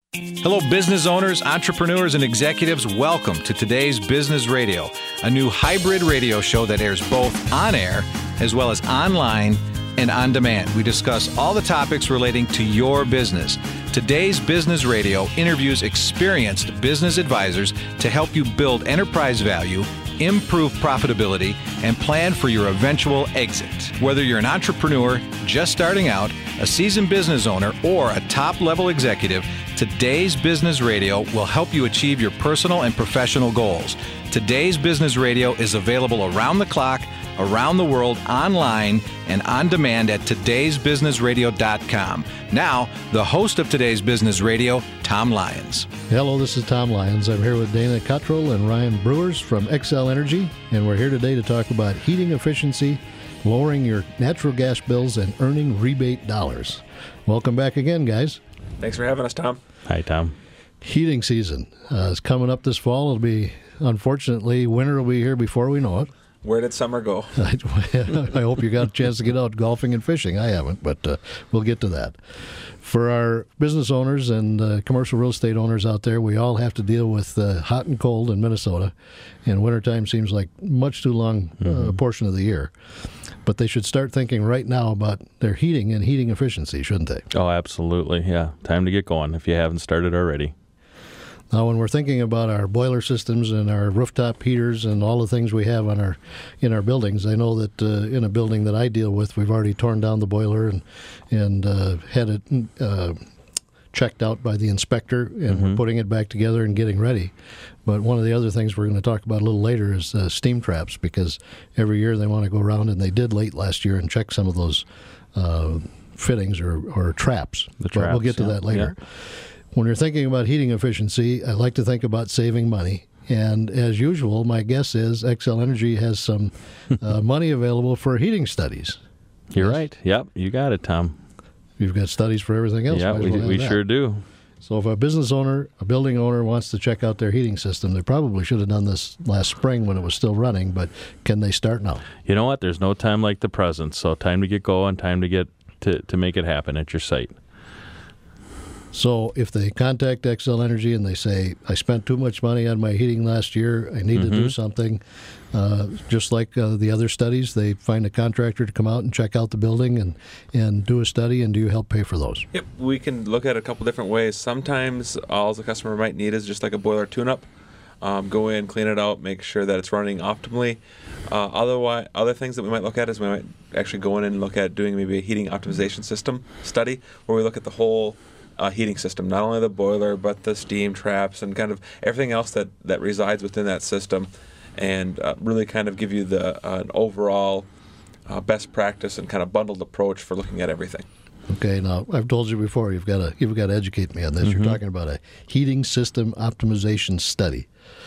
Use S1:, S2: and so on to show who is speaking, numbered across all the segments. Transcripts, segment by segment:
S1: Hello, business owners, entrepreneurs, and executives. Welcome to Today's Business Radio, a new hybrid radio show that airs both on air as well as online and on demand. We discuss all the topics relating to your business. Today's Business Radio interviews experienced business advisors to help you build enterprise value, improve profitability, and plan for your eventual exit. Whether you're an entrepreneur just starting out, a seasoned business owner, or a top-level executive, Today's Business Radio will help you achieve your personal and professional goals. Today's Business Radio is available around the clock, around the world, online, and on demand at todaysbusinessradio.com. Now, the host of Today's Business Radio, Tom Lyons.
S2: Hello, this is Tom Lyons. I'm here with Dana Cottrell and Ryan Brewers from Xcel Energy, and we're here today to talk about heating efficiency, lowering your natural gas bills, and earning rebate dollars. Welcome back again, guys.
S3: Thanks for having us, Tom.
S4: Hi, Tom.
S2: Heating season is coming up this fall. It'll be, unfortunately, winter will be here before we know it.
S3: Where did summer go?
S2: I hope you got a chance to get out golfing and fishing. I haven't, but we'll get to that. For our business owners and commercial real estate owners out there, we all have to deal with hot and cold in Minnesota, and wintertime seems like much too long a portion of the year. But they should start thinking right now about their heating and heating efficiency, shouldn't they?
S4: Oh, absolutely. Yeah. Time to get going if you haven't started already.
S2: Now, when we're thinking about our boiler systems and our rooftop heaters and all the things we have on in our buildings, I know that in a building that I deal with, we've already torn down the boiler and had it checked out by the inspector, and we're putting it back together and getting ready. But one of the other things we're going to talk about a little later is steam traps, because every year they want to go around, and they did late last year, and check some of those fittings or traps. But we'll get to that later. Yeah. When you're thinking about heating efficiency, I like to think about saving money. And as usual, my guess is Xcel Energy has some money available for heating studies.
S4: You're right. Yep, you got it, Tom.
S2: You've got studies for everything else.
S4: Yeah, we sure do.
S2: So if a business owner, a building owner wants to check out their heating system, they probably should have done this last spring when it was still running, but can they start now?
S4: You know what? There's no time like the present, so time to get going, time to get to make it happen at your site.
S2: So if they contact Xcel Energy and they say, I spent too much money on my heating last year, I need to do something, just like the other studies, they find a contractor to come out and check out the building and do a study, and do you help pay for those?
S3: Yep, we can look at it a couple different ways. Sometimes all the customer might need is just like a boiler tune-up. Go in, clean it out, make sure that it's running optimally. Otherwise, other things that we might look at is we might actually go in and look at doing maybe a heating optimization system study, where we look at the whole heating system, not only the boiler, but the steam traps and kind of everything else that resides within that system, and really kind of give you an overall best practice and kind of bundled approach for looking at everything.
S2: Okay, now I've told you before, you've got to educate me on this. You're talking about a heating system optimization study.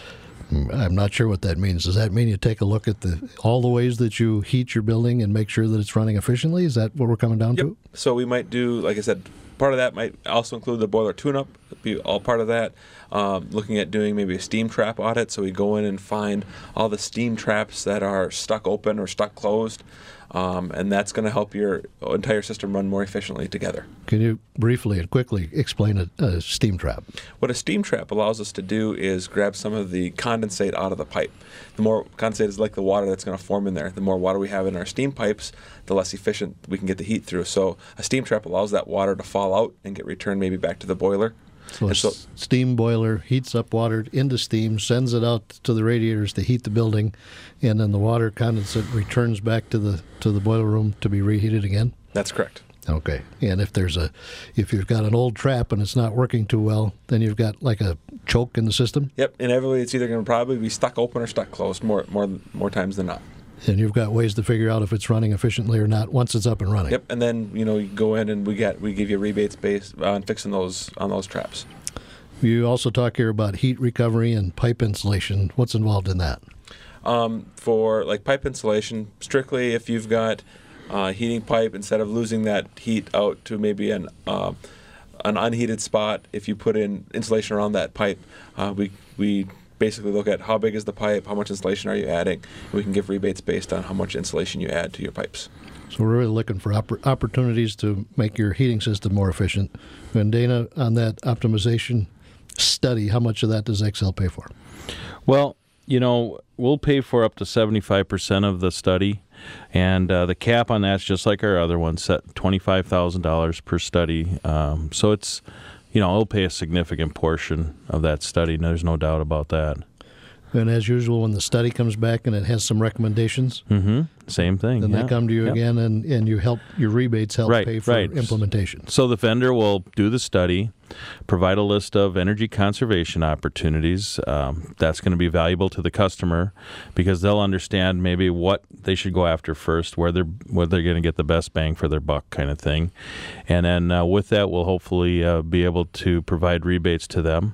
S2: I'm not sure what that means. Does that mean you take a look at all the ways that you heat your building and make sure that it's running efficiently? Is that what we're coming down to?
S3: So we might do, like I said, part of that might also include the boiler tune-up, be all part of that. Looking at doing maybe a steam trap audit, so we go in and find all the steam traps that are stuck open or stuck closed, and that's going to help your entire system run more efficiently together.
S2: Can you briefly and quickly explain a steam trap?
S3: What a steam trap allows us to do is grab some of the condensate out of the pipe. The more condensate is like the water that's going to form in there. The more water we have in our steam pipes, the less efficient we can get the heat through. So a steam trap allows that water to fall out and get returned maybe back to the boiler.
S2: So steam boiler heats up water into steam, sends it out to the radiators to heat the building, and then the water condensate returns back to the boiler room to be reheated again?
S3: That's correct.
S2: Okay. And if you've got an old trap and it's not working too well, then you've got like a choke in the system?
S3: Yep. Inevitably, it's either going to probably be stuck open or stuck closed more times than not.
S2: And you've got ways to figure out if it's running efficiently or not once it's up and running.
S3: Yep, and then you go in and we give you rebates based on fixing those traps.
S2: You also talk here about heat recovery and pipe insulation. What's involved in that?
S3: For like pipe insulation, strictly if you've got heating pipe, instead of losing that heat out to maybe an unheated spot, if you put in insulation around that pipe, we basically look at how big is the pipe, how much insulation are you adding, and we can give rebates based on how much insulation you add to your pipes.
S2: So we're really looking for opportunities to make your heating system more efficient. And Dana, on that optimization study, how much of that does Xcel pay for?
S4: Well, we'll pay for up to 75% of the study, and the cap on that's just like our other one, set $25,000 per study. So it's, it'll pay a significant portion of that study. There's no doubt about that.
S2: And as usual, when the study comes back and it has some recommendations,
S4: same thing.
S2: Then they come to you again, and your rebates help pay for implementation.
S4: So the vendor will do the study, provide a list of energy conservation opportunities. That's going to be valuable to the customer because they'll understand maybe what they should go after first, where they're going to get the best bang for their buck, kind of thing. And then with that, we'll hopefully be able to provide rebates to them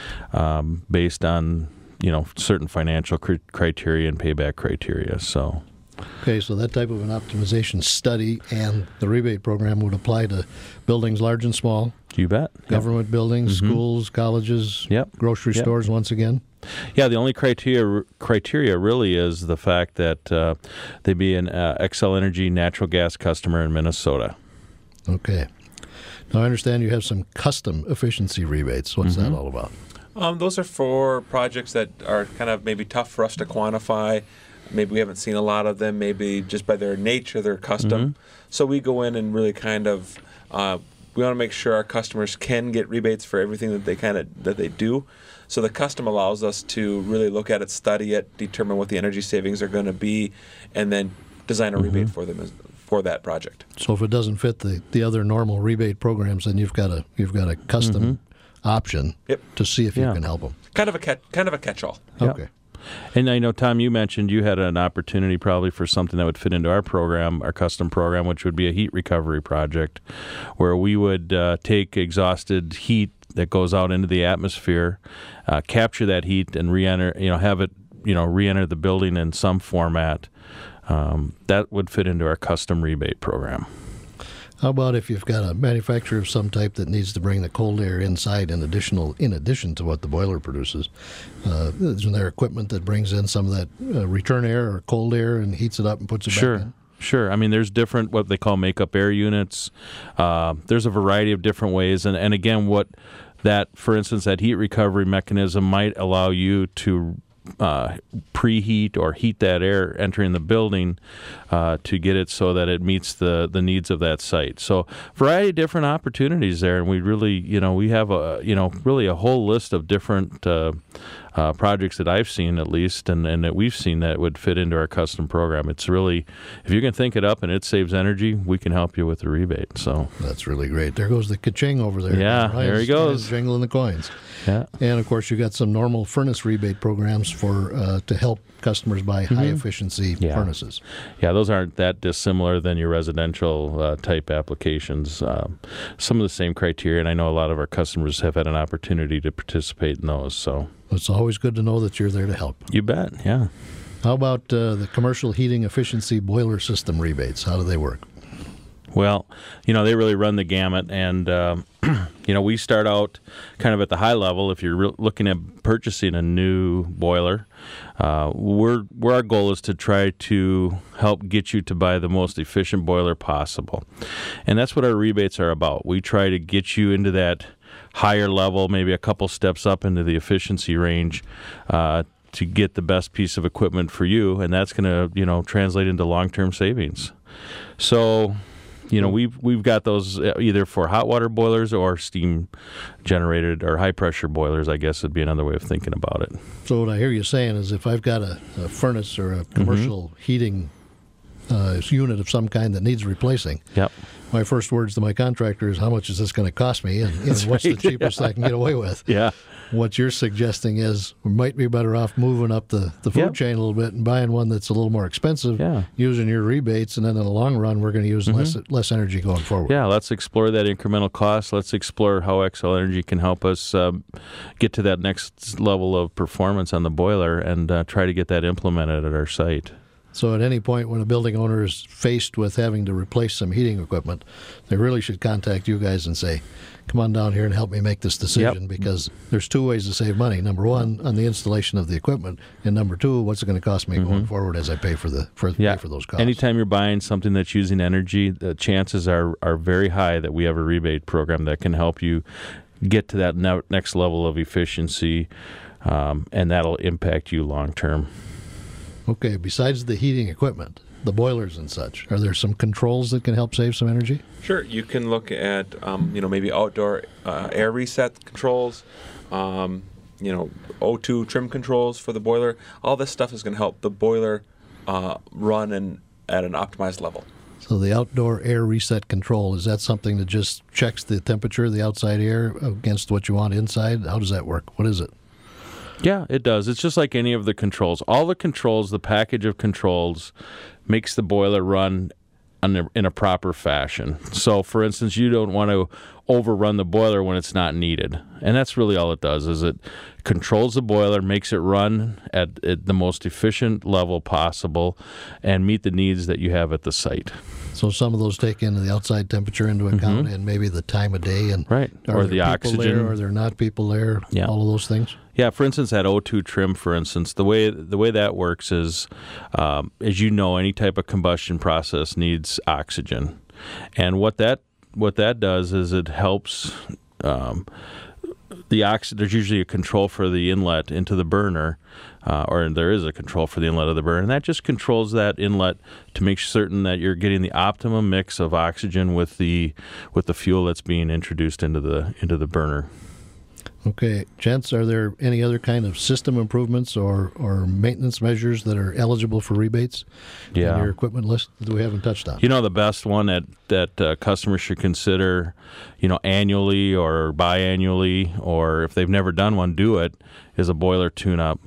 S4: based on certain financial criteria and payback criteria. So,
S2: okay, so that type of an optimization study and the rebate program would apply to buildings large and small.
S4: You bet.
S2: Government buildings, schools, colleges, grocery stores. Once again.
S4: Yeah, the only criteria really is the fact that they be an Xcel Energy natural gas customer in Minnesota.
S2: Okay. Now I understand you have some custom efficiency rebates. What's that all about?
S3: Those are for projects that are kind of maybe tough for us to quantify. Maybe we haven't seen a lot of them. Maybe just by their nature, they're custom. So we go in and really kind of we want to make sure our customers can get rebates for everything that they do. So the custom allows us to really look at it, study it, determine what the energy savings are going to be, and then design a rebate for them for that project.
S2: So if it doesn't fit the other normal rebate programs, then you've got a custom option to see if you can help them.
S3: Kind of a catch-all.
S2: Okay.
S4: And I know, Tom, you mentioned you had an opportunity probably for something that would fit into our program, our custom program, which would be a heat recovery project, where we would take exhausted heat that goes out into the atmosphere, capture that heat, and re-enter, have it, re-enter the building in some format. That would fit into our custom rebate program.
S2: How about if you've got a manufacturer of some type that needs to bring the cold air inside in addition to what the boiler produces? Isn't there equipment that brings in some of that return air or cold air and heats it up and puts it back in?
S4: Sure. I mean, there's different, what they call makeup air units. There's a variety of different ways. And again, for instance, that heat recovery mechanism might allow you to preheat or heat that air entering the building to get it so that it meets the needs of that site. So variety of different opportunities there, and we really, we have really a whole list of different projects that I've seen at least, and that we've seen that would fit into our custom program. It's really, if you can think it up and it saves energy, we can help you with the rebate. So
S2: that's really great. There goes the ka-ching over there.
S4: Yeah, there he goes.
S2: Jingling the coins.
S4: Yeah.
S2: And of course, you got some normal furnace rebate programs for to help customers buy high efficiency furnaces.
S4: Yeah, those aren't that dissimilar than your residential type applications. Some of the same criteria, and I know a lot of our customers have had an opportunity to participate in those. So
S2: it's always good to know that you're there to help.
S4: You bet. Yeah.
S2: How about the commercial heating efficiency boiler system rebates? How do they work?
S4: Well, they really run the gamut, and we start out kind of at the high level. If you're looking at purchasing a new boiler, where our goal is to try to help get you to buy the most efficient boiler possible, and that's what our rebates are about. We try to get you into that higher level, maybe a couple steps up into the efficiency range, to get the best piece of equipment for you, and that's going to translate into long-term savings. So we've got those either for hot water boilers or steam generated or high pressure boilers, I guess would be another way of thinking about it.
S2: So what I hear you saying is if I've got a furnace or a commercial heating unit of some kind that needs replacing, my first words to my contractor is, how much is this going to cost me, and what's the cheapest I can get away with?
S4: Yeah.
S2: What you're suggesting is we might be better off moving up the food chain a little bit and buying one that's a little more expensive, using your rebates, and then in the long run we're going to use less energy going forward.
S4: Yeah, let's explore that incremental cost. Let's explore how Xcel Energy can help us get to that next level of performance on the boiler and try to get that implemented at our site.
S2: So at any point when a building owner is faced with having to replace some heating equipment, they really should contact you guys and say, come on down here and help me make this decision, because there's two ways to save money. Number one, on the installation of the equipment, and number two, what's it going to cost me going forward as I pay for pay for those costs.
S4: Anytime you're buying something that's using energy, the chances are very high that we have a rebate program that can help you get to that next level of efficiency, and that'll impact you long term.
S2: Okay, besides the heating equipment, the boilers and such, are there some controls that can help save some energy?
S3: Sure, you can look at maybe outdoor air reset controls, O2 trim controls for the boiler. All this stuff is going to help the boiler run at an optimized level.
S2: So the outdoor air reset control, is that something that just checks the temperature of the outside air against what you want inside? How does that work? What is it?
S4: Yeah, it does. It's just like any of the controls. All the controls, the package of controls, makes the boiler run in a proper fashion. So, for instance, you don't want to overrun the boiler when it's not needed. And that's really all it does, is it controls the boiler, makes it run at the most efficient level possible, and meet the needs that you have at the site.
S2: So some of those take into the outside temperature into account, and maybe the time of day, and
S4: or the oxygen,
S2: there, or there not people there, all of those things.
S4: Yeah, for instance, that O2 trim, for instance, the way that works is, as you know, any type of combustion process needs oxygen, and what that does is it helps. There's usually a control for the inlet into the burner, or there is a control for the inlet of the burner, and that just controls that inlet to make certain that you're getting the optimum mix of oxygen with the fuel that's being introduced into the burner.
S2: Okay, gents, are there any other kind of system improvements or maintenance measures that are eligible for rebates in your equipment list that we haven't touched on?
S4: The best one that customers should consider, annually or biannually, or if they've never done one, do it, is a boiler tune-up.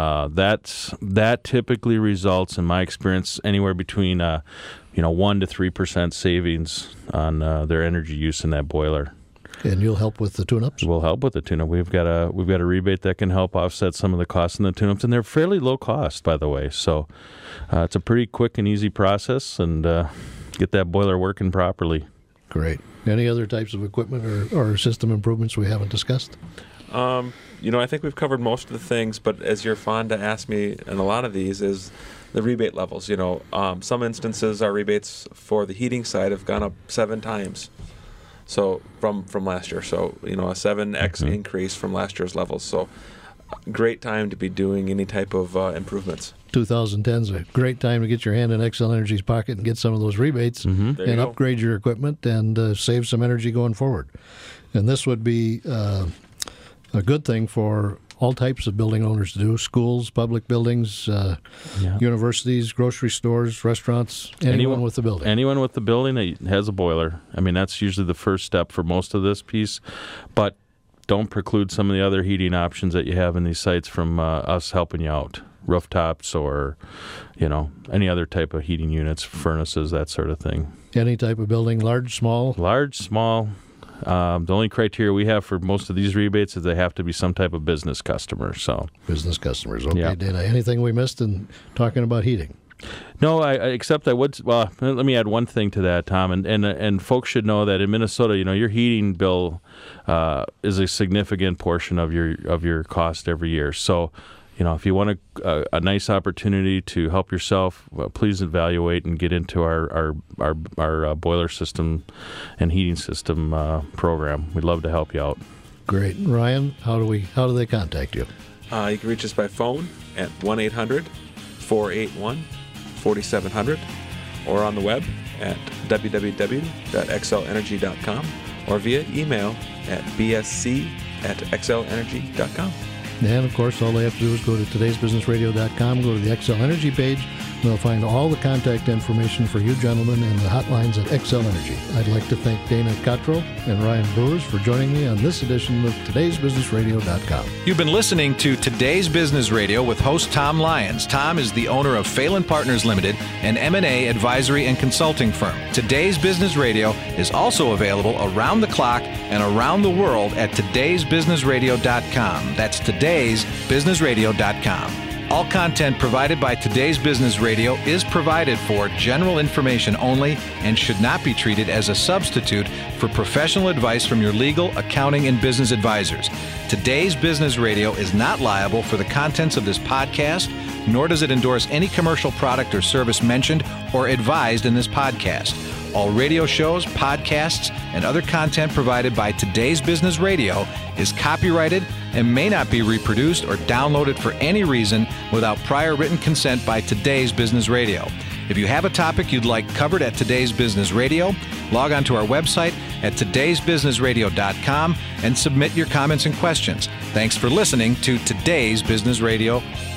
S4: That typically results, in my experience, anywhere between 1% to 3% savings on their energy use in that boiler.
S2: And you'll help with the tune-ups?
S4: We'll help with the tune-up. We've got a rebate that can help offset some of the costs in the tune-ups, and they're fairly low cost, by the way. So it's a pretty quick and easy process, and get that boiler working properly.
S2: Great. Any other types of equipment or system improvements we haven't discussed?
S3: I think we've covered most of the things, but as you're fond to ask me in a lot of these is the rebate levels. Some instances our rebates for the heating side have gone up 7 times. So from last year, so a 7x increase from last year's levels. So great time to be doing any type of improvements. 2010 is a great time to get your hand in Xcel Energy's pocket and get some of those rebates and upgrade your equipment and save some energy going forward. And this would be a good thing for all types of building owners to do: schools, public buildings, universities, grocery stores, restaurants, anyone with a building. Anyone with the building that has a boiler. I mean, that's usually the first step for most of this piece. But don't preclude some of the other heating options that you have in these sites from us helping you out. Rooftops or, any other type of heating units, furnaces, that sort of thing. Any type of building, large, small? Large, small. The only criteria we have for most of these rebates is they have to be some type of business customer. So business customers. Okay, Dana. Anything we missed in talking about heating? No, except I would. Well, let me add one thing to that, Tom, and folks should know that in Minnesota, your heating bill is a significant portion of your cost every year. So, if you want a nice opportunity to help yourself, please evaluate and get into our boiler system and heating system program. We'd love to help you out. Great, Ryan. How do they contact you? You can reach us by phone at 1-800-481-4700, or on the web at www.xcelenergy.com, or via email at bsc@xcelenergy.com. And, of course, all they have to do is go to today'sbusinessradio.com, go to the Xcel Energy page, and they'll find all the contact information for you gentlemen and the hotlines at Xcel Energy. I'd like to thank Dana Cottrell and Ryan Brewers for joining me on this edition of today'sbusinessradio.com. You've been listening to Today's Business Radio with host Tom Lyons. Tom is the owner of Phelan Partners Limited, an M&A advisory and consulting firm. Today's Business Radio is also available around the clock and around the world at today'sbusinessradio.com. That's today'sbusinessradio.com.
S1: All content provided by Today's Business Radio is provided for general information only and should not be treated as a substitute for professional advice from your legal, accounting, and business advisors. Today's Business Radio is not liable for the contents of this podcast, nor does it endorse any commercial product or service mentioned or advised in this podcast. All radio shows, podcasts, and other content provided by Today's Business Radio is copyrighted and may not be reproduced or downloaded for any reason without prior written consent by Today's Business Radio. If you have a topic you'd like covered at Today's Business Radio, log on to our website at todaysbusinessradio.com and submit your comments and questions. Thanks for listening to Today's Business Radio.